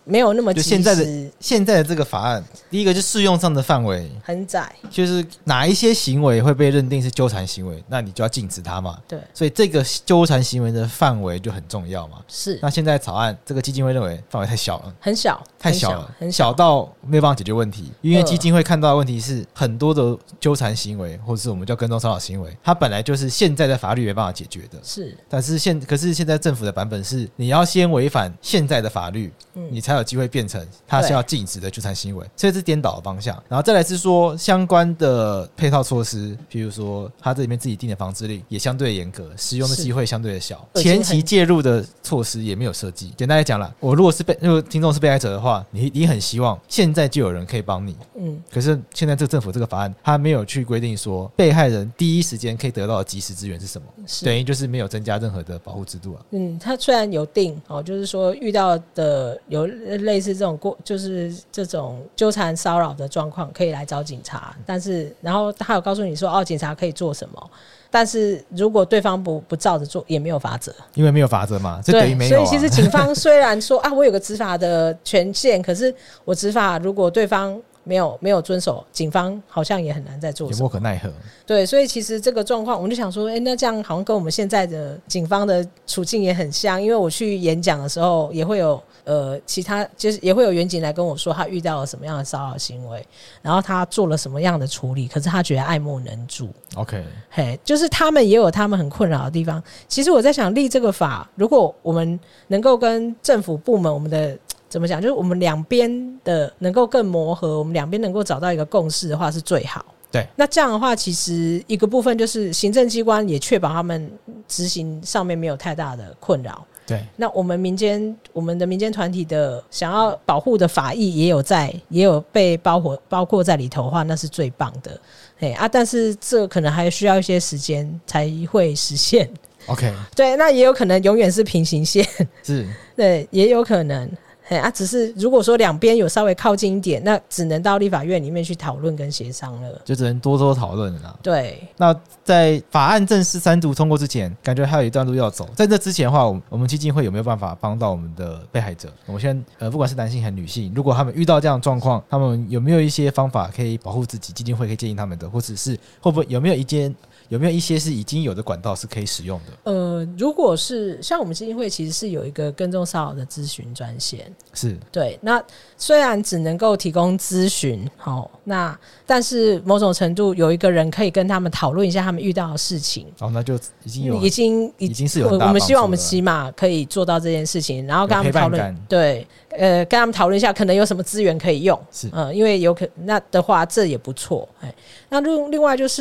没有那么及时。 就现在的现在的这个法案，第一个就适用上的范围很窄， 就是哪一些行为会被认定是纠缠行为，那你就要禁止它嘛。 对， 所以这个纠缠行为的范围就很重要嘛。 是。 那现在草案这个基金会认为范围太小了， 很小， 太小了， 很小， 小到没有办法解决问题。因为基金会看到的问题是很多的纠缠行为，或者是我们叫跟踪骚扰行为，它本来就是现在的法律没办法解决的。 是， 但是现可是现在政府的版本是，你要先违反现在的法律，嗯、你才有机会变成它是要禁止的纠缠行为，所以是颠倒的方向。然后再来是说相关的配套措施，譬如说它这里面自己定的防治令也相对严格，使用的机会相对的小，前期介入的措施也没有设计。简单来讲啦，我如果是被如果听众是被害者的话，你你很希望现在就有人可以帮你，嗯，可是现在这个政府这个法案，它没有去规定说被害人第一时间可以得到的及时资源是什么，等于就是没有增加任何的保护制度啊。 嗯，它虽然有定哦，就是说遇到的有类似这种过，就是这种纠缠骚扰的状况，可以来找警察，但是然后他有告诉你说哦，警察可以做什么。但是如果对方不不照着做，也没有法则，因为没有法则嘛，这等于没有、啊。 所以其实警方虽然说啊，我有个执法的权限，可是我执法如果对方没有没有遵守，警方好像也很难再做什么， 也无可奈何。对， 所以其实这个状况，我们就想说，哎、欸，那这样好像跟我们现在的警方的处境也很像，因为我去演讲的时候，也会有呃其他就是也会有员警来跟我说，他遇到了什么样的骚扰行为，然后他做了什么样的处理，可是他觉得爱莫能助。 OK， 嘿，就是他们也有他们很困扰的地方。其实我在想，立这个法，如果我们能够跟政府部门，我们的怎么讲，就是我们两边的能够更磨合，我们两边能够找到一个共识的话，是最好。 对， 那这样的话，其实一个部分就是行政机关也确保他们执行上面没有太大的困扰。 对， 那我们民间我们的民间团体的想要保护的法益也有在，也有被包括包括在里头的话，那是最棒的。哎啊，但是这可能还需要一些时间才会实现。 OK， 对，那也有可能永远是平行线， 是， 对，也有可能。啊，只是如果说两边有稍微靠近一点，那只能到立法院里面去讨论跟协商了， 就只能多多讨论了啦。 对， 那在法案正式三读通过之前，感觉还有一段路要走。在这之前的话，我们基金会有没有办法帮到我们的被害者？我们现在呃，不管是男性还是女性，如果他们遇到这样的状况，他们有没有一些方法可以保护自己？基金会可以建议他们的，或者是会不会有没有一间？有没有一些是已经有的管道是可以使用的？呃， 如果是像我们基金会其实是有一个跟踪骚扰的咨询专线， 是对。 那虽然只能够提供咨询，哦，那但是某种程度有一个人可以跟他们讨论一下他们遇到的事情。 哦，那就已经有， 已经已经是有很大的帮助了。 我们希望我们起码可以做到这件事情，然后跟他们讨论，对，呃，跟他们讨论一下可能有什么资源可以用，是，嗯，因为有可那的话这也不错，哎。那另外就是，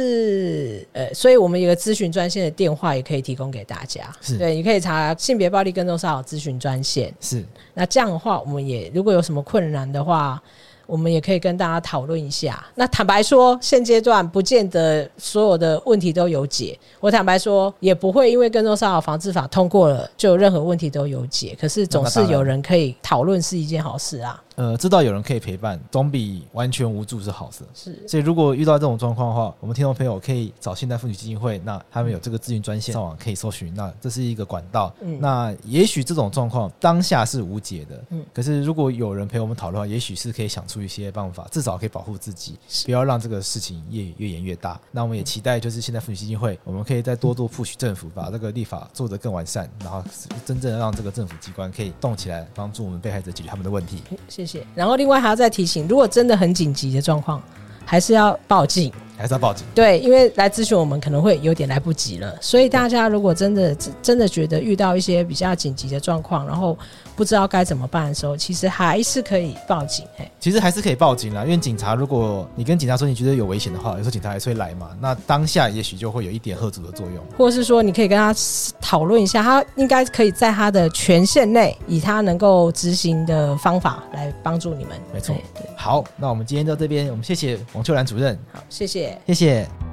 呃，所以我们有个咨询专线的电话也可以提供给大家，是对，你可以查性别暴力跟踪骚扰咨询专线，是。那这样的话，我们也如果有什么困难的话，我们也可以跟大家讨论一下。那坦白说，现阶段不见得所有的问题都有解。我坦白说，也不会因为跟踪骚扰防治法通过了，就任何问题都有解。可是总是有人可以讨论，是一件好事啊。 呃，知道有人可以陪伴，总比完全无助是好的。 是， 所以如果遇到这种状况的话，我们听众朋友可以找现代妇女基金会，那他们有这个咨询专线，上网可以搜寻，那这是一个管道。嗯，那也许这种状况当下是无解的，嗯，可是如果有人陪我们讨论的话，也许是可以想出一些办法，至少可以保护自己，不要让这个事情越越演越大。那我们也期待就是现代妇女基金会，我们可以再多多 push 政府，把这个立法做得更完善，然后真正让这个政府机关可以动起来，帮助我们被害者解决他们的问题。 谢谢。然后另外还要再提醒，如果真的很紧急的状况，还是要报警， 还是要报警。 对，因为来咨询我们可能会有点来不及了，所以大家如果真的真的觉得遇到一些比较紧急的状况，然后不知道该怎么办的时候，其实还是可以报警。 其实还是可以报警啦，因为警察，如果你跟警察说你觉得有危险的话，有时候警察还是会来嘛。那当下也许就会有一点吓阻的作用， 或是说你可以跟他讨论一下，他应该可以在他的权限内，以他能够执行的方法来帮助你们。 没错。好，那我们今天到这边，我们谢谢王秋兰主任。 好，谢谢， 谢谢。